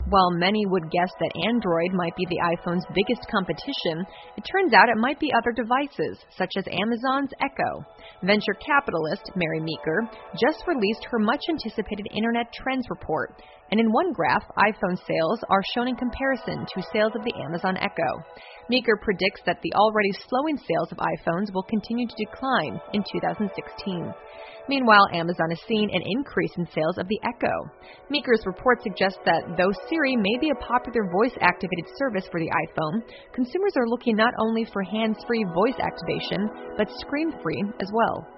While many would guess that Android might be the iPhone's biggest competition, it turns out it might be other devices, such as Amazon's Echo. Venture capitalist Mary Meeker just released her much-anticipated Internet Trends report, and in one graph, iPhone sales are shown in comparison to sales of the Amazon Echo. Meeker predicts that the already slowing sales of iPhones will continue to decline in 2016. Meanwhile, Amazon is seeing an increase in sales of the Echo. Meeker's report suggests that though Siri may be a popular voice-activated service for the iPhone, consumers are looking not only for hands-free voice activation, but screen-free as well.